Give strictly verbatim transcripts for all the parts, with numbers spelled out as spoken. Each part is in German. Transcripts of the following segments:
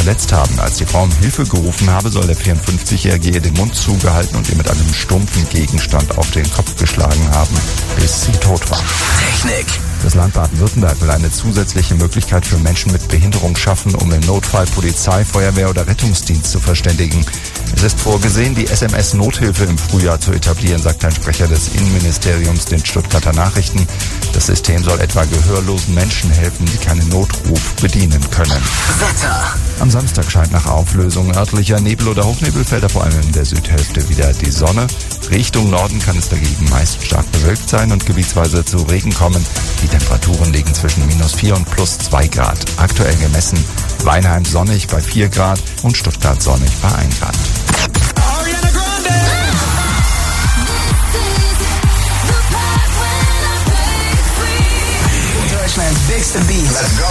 verletzt haben. Als die Frau um Hilfe gerufen habe, soll der vierundfünfzigjährige ihr den Mund zugehalten und ihr mit einem stumpfen Gegenstand auf den Kopf geschlagen haben, bis sie tot war. Technik. Das Land Baden-Württemberg will eine zusätzliche Möglichkeit für Menschen mit Behinderung schaffen, um im Notfall Polizei, Feuerwehr oder Rettungsdienst zu verständigen. Es ist vorgesehen, die S M S-Nothilfe im Frühjahr zu etablieren, sagt ein Sprecher des Innenministeriums den Stuttgarter Nachrichten. Das System soll etwa gehörlosen Menschen helfen, die keinen Notruf bedienen können. Wetter. Am Samstag scheint nach Auflösung örtlicher Nebel oder Hochnebelfelder vor allem in der Südhälfte wieder die Sonne. Richtung Norden kann es dagegen meist stark bewölkt sein und gebietsweise zu Regen kommen. Die Temperaturen liegen zwischen minus vier und plus zwei Grad. Aktuell gemessen Weinheim sonnig bei vier Grad und Stuttgart sonnig bei ein Grad. Deutschland's bigste Beats. Let's go.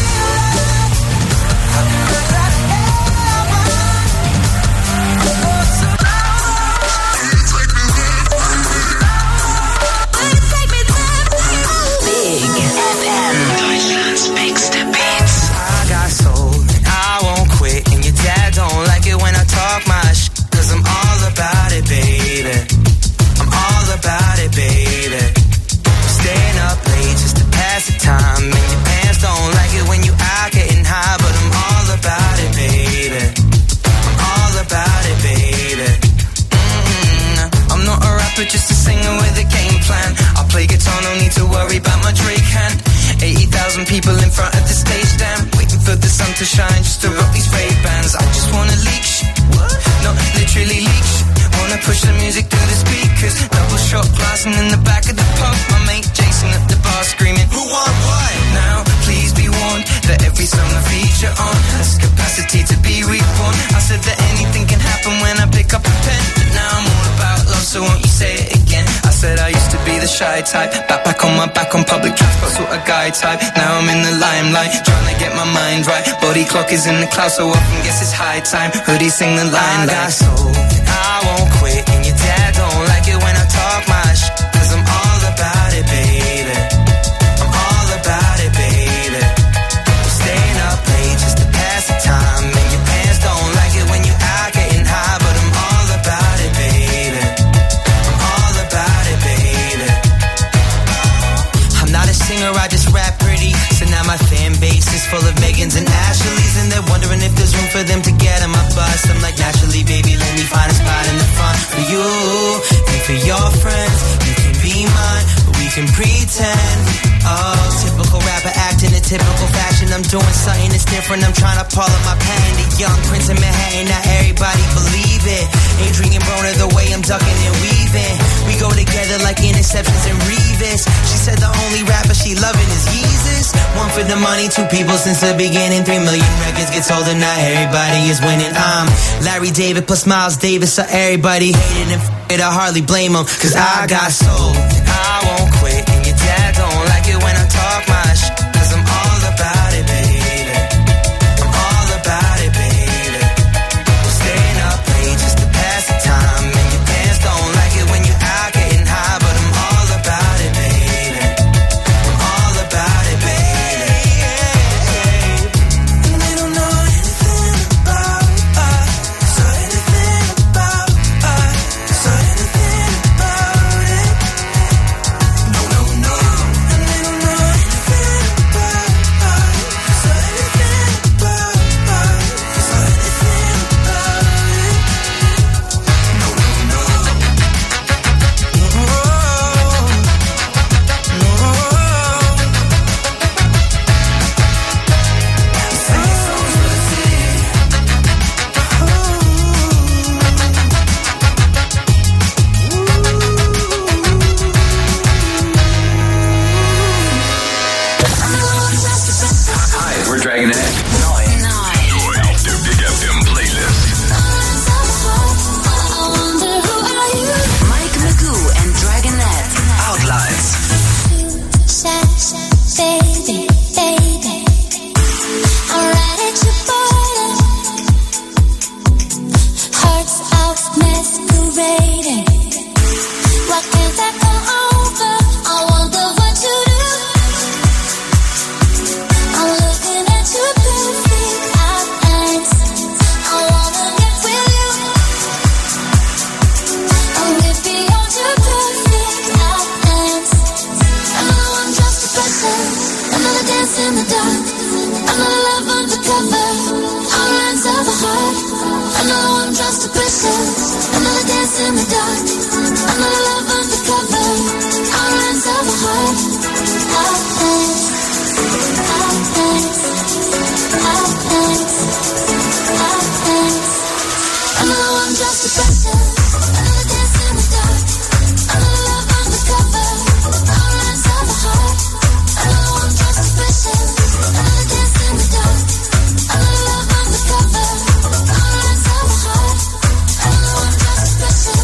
Just a singer with a game plan. I'll play guitar, no need to worry about my Drake hand. eighty thousand people in front of the stage, damn. Waiting for the sun to shine just to rock these rave bands. I just wanna leak shit, no, literally leak shit. Wanna push the music through the speakers. Double shot glass and in the back of the pub, my mate Jason at the bar screaming, who want what? Now, please be warned that every song I feature on has capacity to be reborn. I said that anything can happen when I pick up a pen, but now I'm all about love, so won't you say it again? I said I used to be the shy type, backpack on my back on public transport, sort of guy type. Now I'm in the limelight, trying to get my mind right. Body clock is in the clouds, so often guess it's high time. Hoodie sing the line like, I got soul, I won't quit, and your dad don't like it when I talk my shit, cause I'm all about it, baby. I'm all about it, baby. I'm staying up late just to pass the time, and your pants don't like it when you out getting high, but I'm all about it, baby. I'm all about it, baby. I'm not a singer, I just rap pretty. So now my fan base is full of Megans and Ashleys, and they're wondering if there's room for them to get on my bus. I'm like, naturally, baby, let me find a spot in the front for you and for your friends. You can be mine, but we can pretend. Oh, typical rapper acting in typical fashion. I'm doing something that's different. I'm trying to pull up my pen. The young prince of Manhattan, not everybody believe it. Adrian Broner, the way I'm ducking and weaving. We go together like interceptions and Revis. She said the only rapper she loving is Yeezus. One for the money, two people since the beginning. Three million records get sold and not everybody is winning. I'm Larry David plus Miles Davis, so everybody hating and f***ing it, I hardly blame them. Cause I got soul, I won't quit, and your dad don't like it when I talk my shit, cause I'm all about it, baby. I'm all about it, baby. I'm staying up late just to pass the time, and your pants don't like it when you out getting high, but I'm all about it, baby. I'm all about it, baby. And they don't know anything about us, so anything about us, so anything about it. No, no, no. And they don't know know I'm just a princess, another dance in the dark, another love undercover, our hands of a heart. Our hands, our hands, our hands, our hands. I know I'm just a princess, another dance in the dark, another love undercover, our hands of a heart. I know I'm just a princess, another dance in the dark, another love undercover, our hands of a heart. I know I'm just a princess.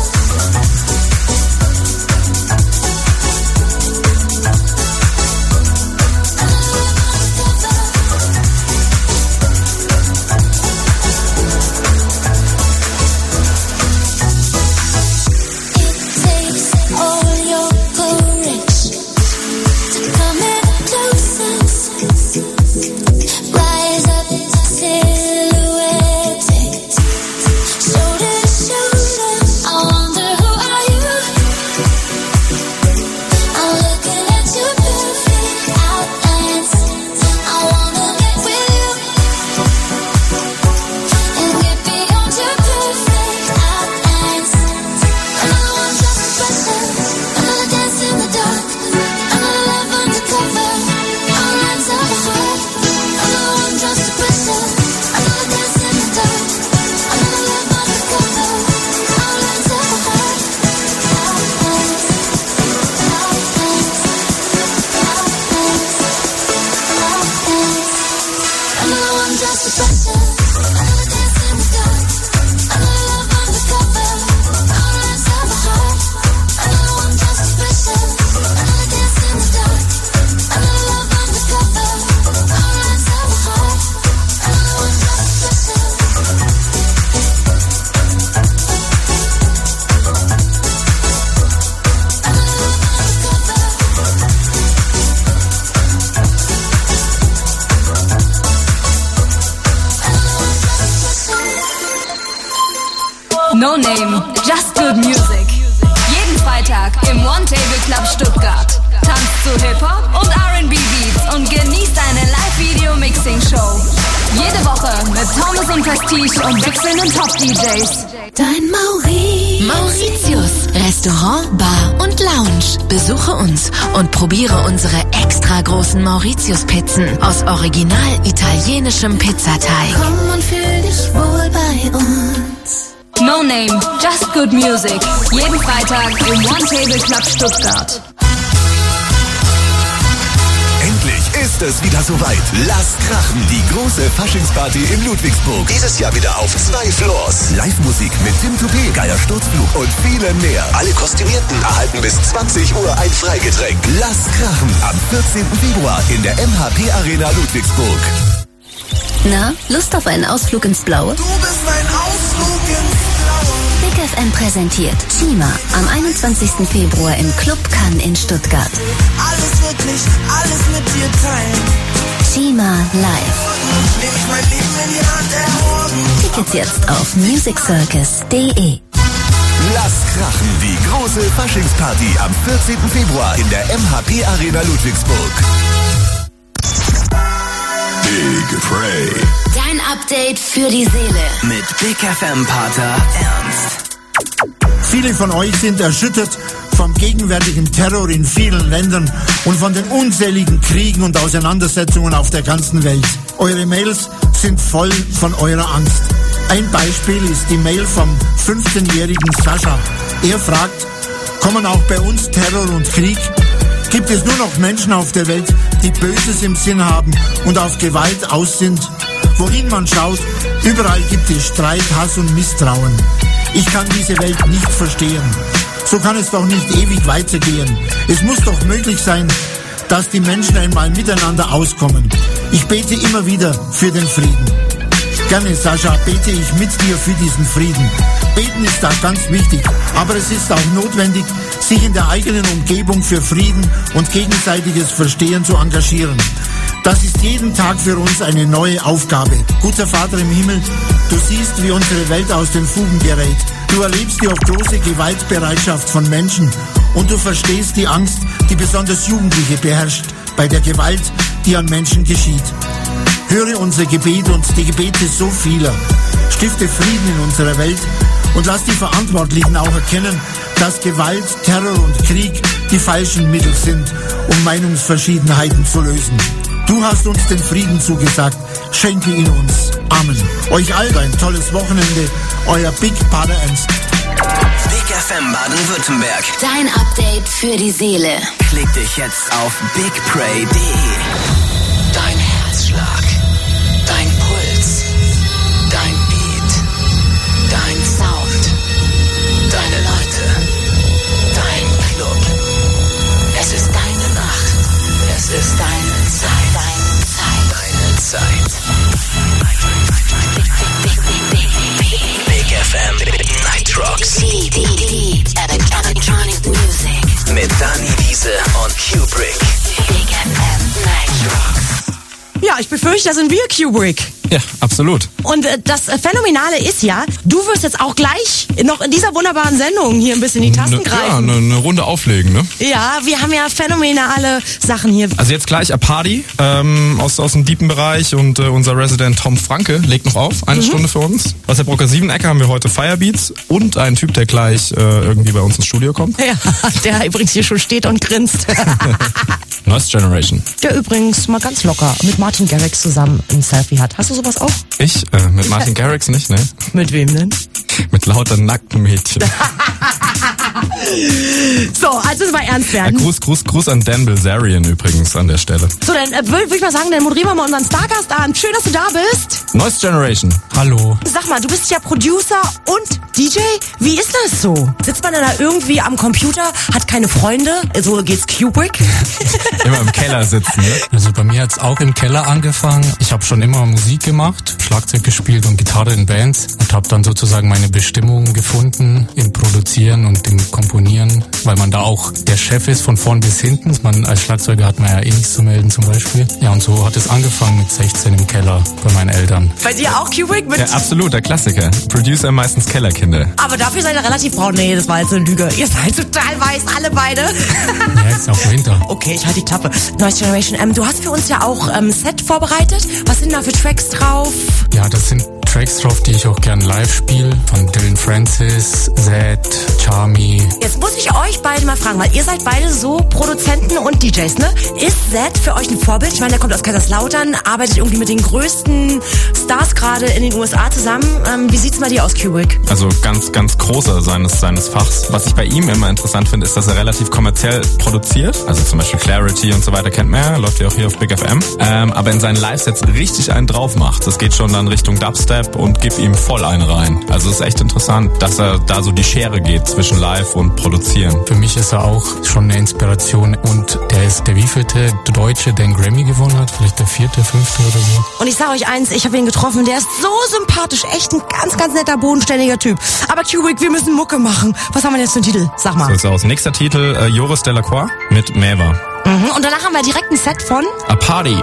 No Name, Just Good Music. Jeden Freitag im One Table Club Stuttgart. Tanzt zu Hip-Hop und R and B Beats und genießt eine Live-Video-Mixing-Show. Jede Woche mit Thomas und Prestige und wechselnden Top-D Js. Dein Mauri. Mauritius. Restaurant, Bar und Lounge. Besuche uns und probiere unsere extra großen Mauritius-Pizzen aus original italienischem Pizzateig. Komm und fühl dich wohl bei uns. No Name, Just Good Music. Jeden Freitag im One Table Club Stuttgart. Endlich ist es wieder soweit. Lass krachen, die große Faschingsparty in Ludwigsburg. Dieses Jahr wieder auf zwei Floors. Live-Musik mit Tim Toupé, Geier Sturzflug und vielem mehr. Alle Kostümierten erhalten bis zwanzig Uhr ein Freigetränk. Lass krachen am vierzehnten Februar in der M H P Arena Ludwigsburg. Na, Lust auf einen Ausflug ins Blaue? Du bist mein Ausflug ins Blaue. Big F M präsentiert Chima am einundzwanzigsten Februar im Club Cannes in Stuttgart. Alles wirklich, alles mit dir teilen. Chima live. Nehm ich mein Leben in die Hand, ermorgen. Tickets jetzt auf music circus punkt de. Lass krachen, die große Faschingsparty am vierzehnten Februar in der M H P Arena Ludwigsburg. Big Prey. Dein Update für die Seele. Mit Big F M-Pater Ernst. Viele von euch sind erschüttert vom gegenwärtigen Terror in vielen Ländern und von den unzähligen Kriegen und Auseinandersetzungen auf der ganzen Welt. Eure Mails sind voll von eurer Angst. Ein Beispiel ist die Mail vom fünfzehnjährigen Sascha. Er fragt, kommen auch bei uns Terror und Krieg? Gibt es nur noch Menschen auf der Welt, die Böses im Sinn haben und auf Gewalt aus sind? Wohin man schaut, überall gibt es Streit, Hass und Misstrauen. Ich kann diese Welt nicht verstehen. So kann es doch nicht ewig weitergehen. Es muss doch möglich sein, dass die Menschen einmal miteinander auskommen. Ich bete immer wieder für den Frieden. Gerne, Sascha, bete ich mit dir für diesen Frieden. Beten ist da ganz wichtig, aber es ist auch notwendig, sich in der eigenen Umgebung für Frieden und gegenseitiges Verstehen zu engagieren. Das ist jeden Tag für uns eine neue Aufgabe. Guter Vater im Himmel, du siehst, wie unsere Welt aus den Fugen gerät. Du erlebst die oft große Gewaltbereitschaft von Menschen und du verstehst die Angst, die besonders Jugendliche beherrscht bei der Gewalt, die an Menschen geschieht. Höre unser Gebet und die Gebete so vieler. Stifte Frieden in unserer Welt und lass die Verantwortlichen auch erkennen, dass Gewalt, Terror und Krieg die falschen Mittel sind, um Meinungsverschiedenheiten zu lösen. Du hast uns den Frieden zugesagt, schenke ihn uns. Amen. Euch allen ein tolles Wochenende, euer Big Brother Ernst. Big F M Baden-Württemberg. Dein Update für die Seele. Klick dich jetzt auf big pray punkt de. Dein Herzschlag, dein Puls, dein Beat, dein Sound, deine Leute, dein Club. Es ist deine Nacht. Es ist deine Zeit. Deine Zeit. Deine Zeit. Big F M Night Rocks. Deep, deep, deep electronic music. Mit Dani Wiese und Kubrick. Big F M Night Rocks. Ja, ich befürchte, das sind wir, Kubrick. Ja, absolut. Und äh, das äh, Phänomenale ist ja, du wirst jetzt auch gleich noch in dieser wunderbaren Sendung hier ein bisschen in die Tasten Ne, ja, greifen. eine ne Runde auflegen, ne? Ja, wir haben ja phänomenale Sachen hier. Also jetzt gleich A Party ähm, aus, aus dem deepen Bereich und äh, unser Resident Tom Franke legt noch auf, eine mhm. Stunde für uns. Aus der Brocker Siebenecke haben wir heute Firebeats und einen Typ, der gleich äh, irgendwie bei uns ins Studio kommt. Ja, der übrigens hier schon steht und grinst. Noise Generation. Der übrigens mal ganz locker mit Martin Garrix zusammen ein Selfie hat. Hast du sowas auch? Ich? Äh, mit Martin Garrix nicht, ne? Mit wem denn? Mit lauter nackten Mädchen. So, also es war ernst Ja, werden. Gruß, Gruß, Gruß an Dan Bilzerian übrigens an der Stelle. So, dann äh, würde würd ich mal sagen, dann moderieren wir mal unseren Stargast an. Schön, dass du da bist. Noise Generation. Hallo. Sag mal, du bist ja Producer und D J. Wie ist das so? Sitzt man dann da irgendwie am Computer, hat keine Freunde? So geht's Kubrick? Immer im Keller sitzen, ne? Also bei mir hat's auch im Keller angefangen. Ich habe schon immer Musik gemacht, Schlagzeug gespielt und Gitarre in Bands und habe dann sozusagen meine Bestimmung gefunden im Produzieren und im Komponieren, weil man da auch der Chef ist von vorn bis hinten. Man als Schlagzeuger hat man ja eh nichts zu melden zum Beispiel. Ja, und so hat es angefangen mit sechzehn im Keller bei meinen Eltern. Bei dir auch Kubrick? Mit Ja, absolut, der Klassiker. Producer meistens Kellerkinder. Aber dafür seid ihr relativ braun. Nee, das war jetzt eine Lüge. Ihr seid total weiß, alle beide. Ja, ist auch Winter. Okay, ich halte die Klappe. Noise Generation, ähm, du hast für uns ja auch ähm, Set vorbereitet. Was sind da für Tracks drauf? Ja, das sind Tracks drauf, die ich auch gern live spiele. Von Dylan Francis, Zed, Charmy. Jetzt muss ich euch beide mal fragen, weil ihr seid beide so Produzenten und D Js, ne? Ist Zed für euch ein Vorbild? Ich meine, der kommt aus Kaiserslautern, arbeitet irgendwie mit den größten Stars gerade in den U S A zusammen. Ähm, wie sieht's bei dir aus, Kubrick? Also ganz, ganz großer seines, seines Fachs. Was ich bei ihm immer interessant finde, ist, dass er relativ kommerziell produziert. Also zum Beispiel Clarity und so weiter kennt man ja, läuft ja auch hier auf Big F M. Ähm, aber in seinen Live-Sets richtig einen drauf macht. Das geht schon dann Richtung Dubstep und gib ihm voll einen rein. Also es ist echt interessant, dass er da so die Schere geht zwischen Live und Produzieren. Für mich ist er auch schon eine Inspiration und der ist der wievielte Deutsche, der einen Grammy gewonnen hat, vielleicht der vierte, fünfte oder so. Und ich sage euch eins, ich habe ihn getroffen, der ist so sympathisch, echt ein ganz, ganz netter, bodenständiger Typ. Aber Kubrick, wir müssen Mucke machen. Was haben wir jetzt für einen Titel? Sag mal. So ist aus. Nächster Titel, äh, Joris Delacroix mit Mäva. Mhm. Und danach haben wir direkt ein Set von A Party.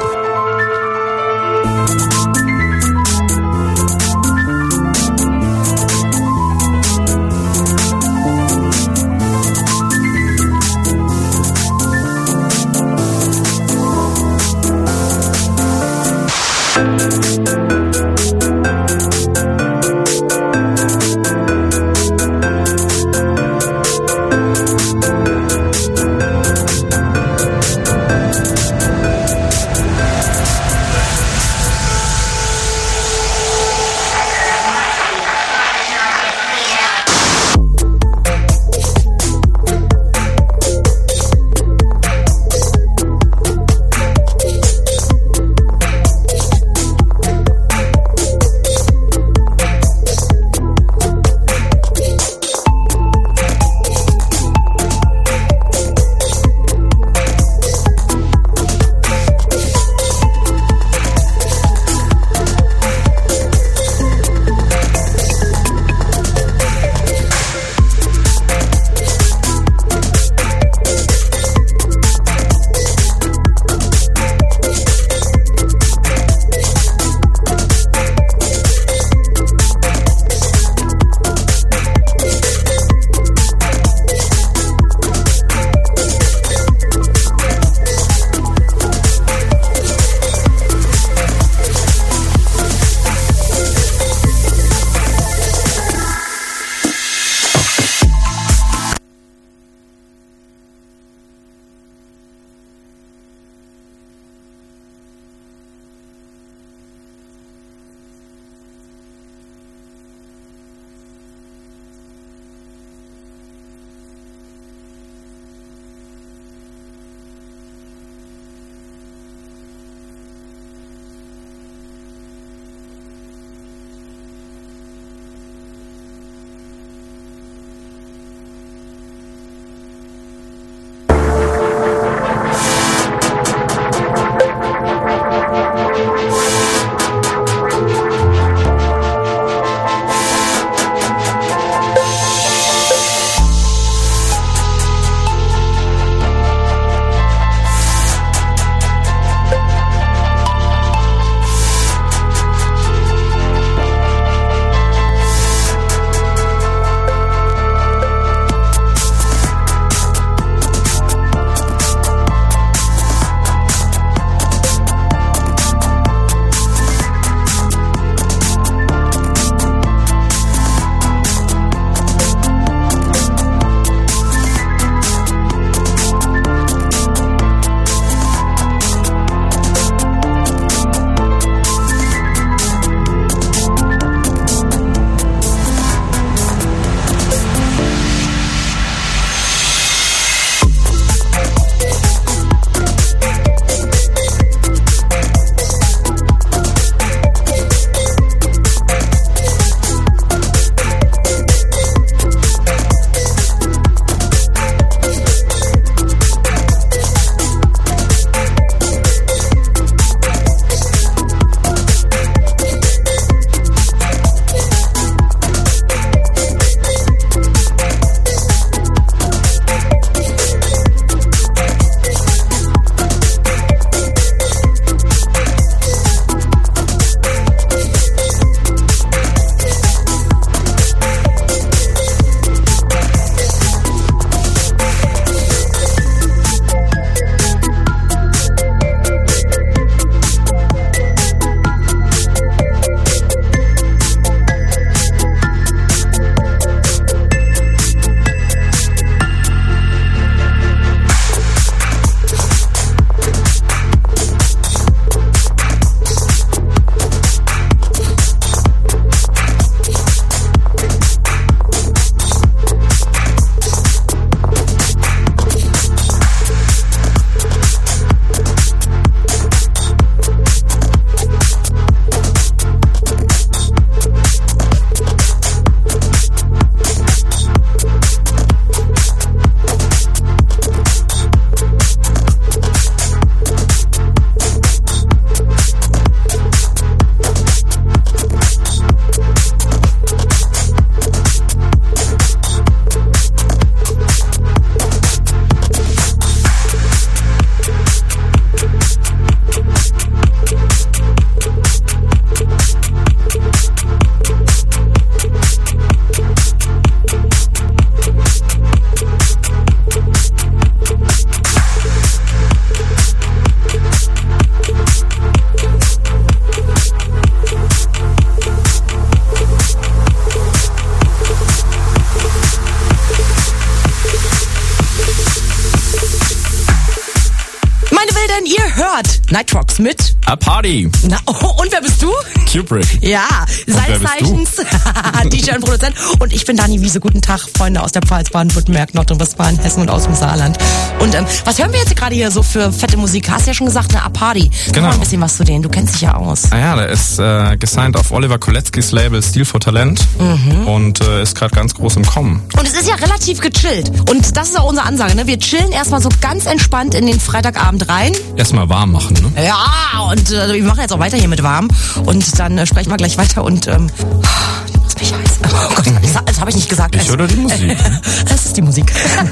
Nightrox mit A Party. Na, oh, und wer bist du? Kubrick. Ja, seines Zeichens D J und Produzent. Und ich bin Dani Wiese. Guten Tag, Freunde aus der Pfalz, Baden-Württemberg, Nordrhein-Westfalen, Hessen und aus dem Saarland. Und ähm, was hören wir jetzt gerade hier so für fette Musik? Hast ja schon gesagt, eine A Party. Genau. Mal ein bisschen was zu denen. Du kennst dich ja aus. Ah ja, der ist äh, gesigned auf Oliver Koletzkis Label Stil for Talent Mhm. und äh, ist gerade ganz groß im Kommen. Und es ist ja relativ gechillt. Und das ist auch unsere Ansage, ne? Wir chillen erstmal so ganz entspannt in den Freitagabend rein. Erstmal warm machen, ne? Ja, und äh, wir machen jetzt auch weiter hier mit warm. Und dann äh, sprechen wir gleich weiter und ähm, ist mich heiß. Oh Gott, das, das habe ich nicht gesagt. Ich oder die Musik? Es ist die Musik.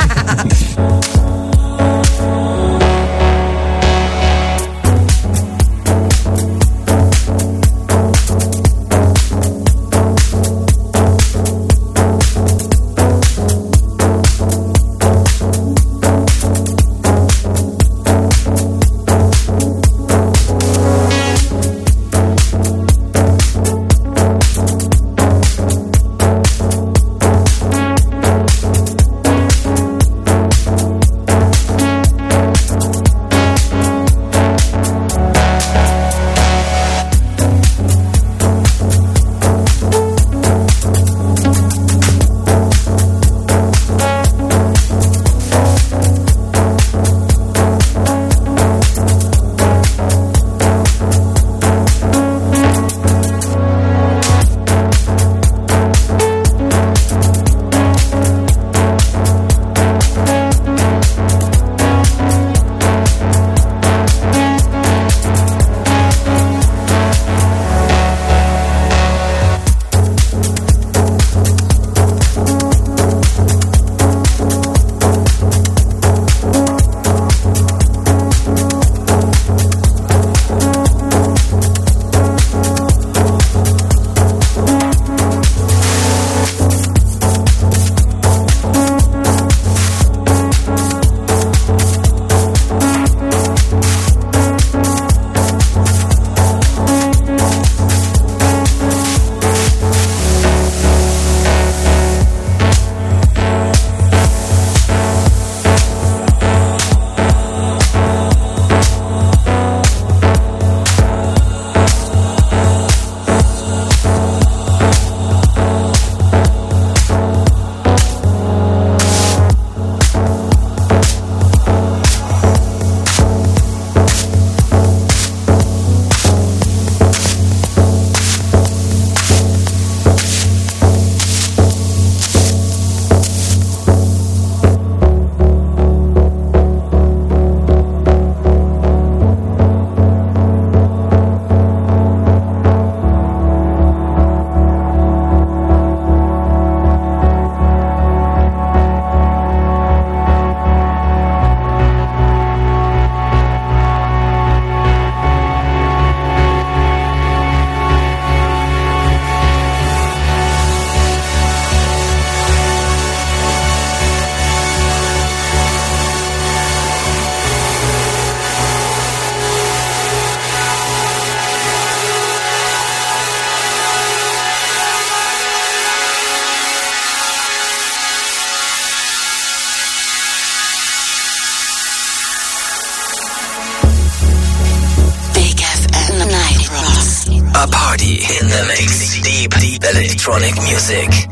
A party in the mix. Deep, deep electronic music.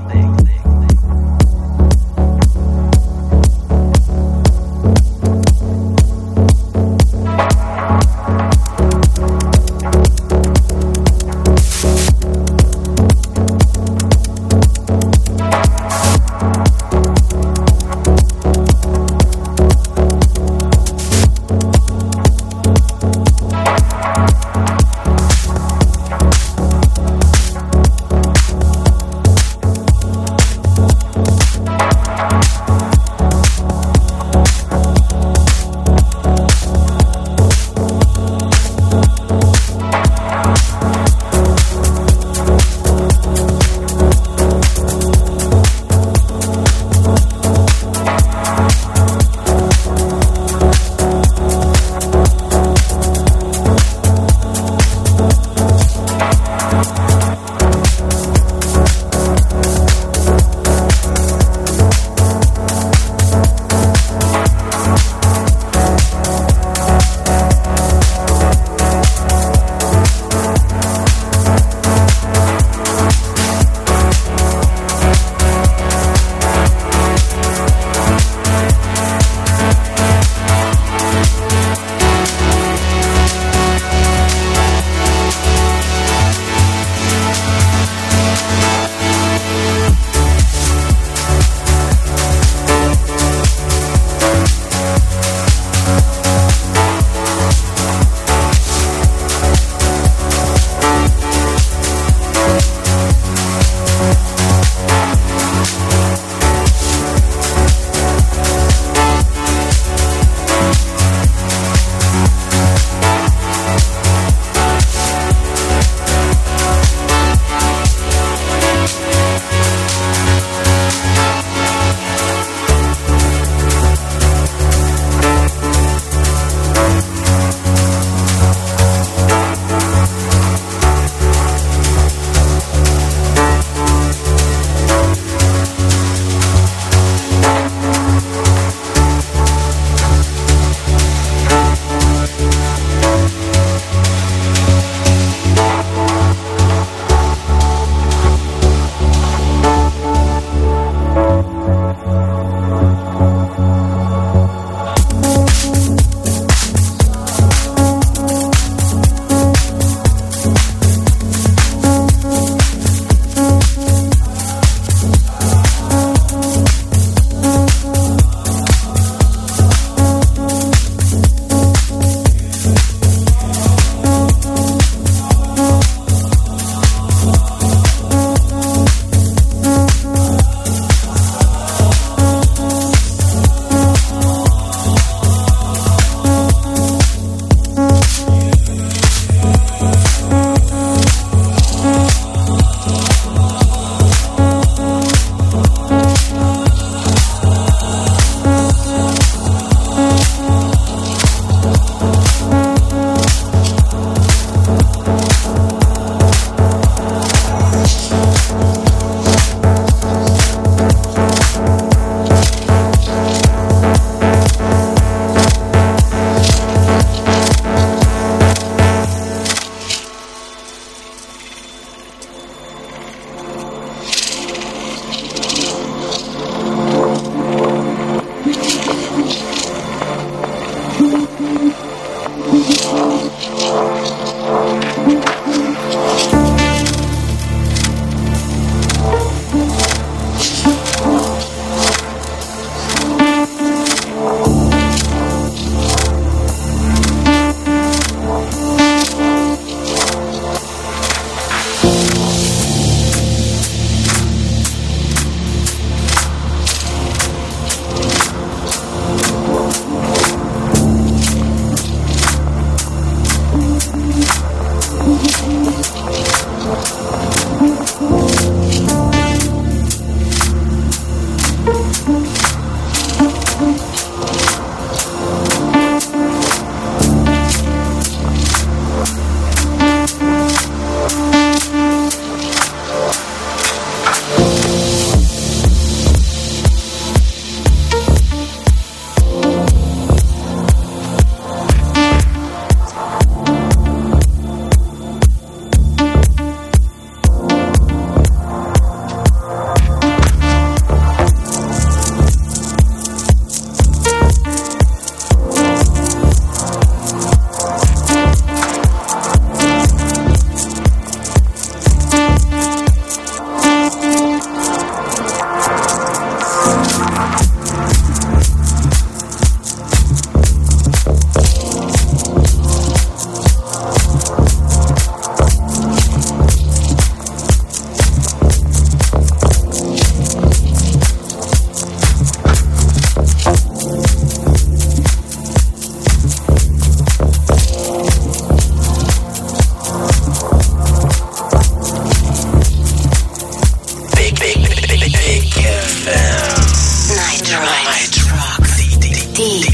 D.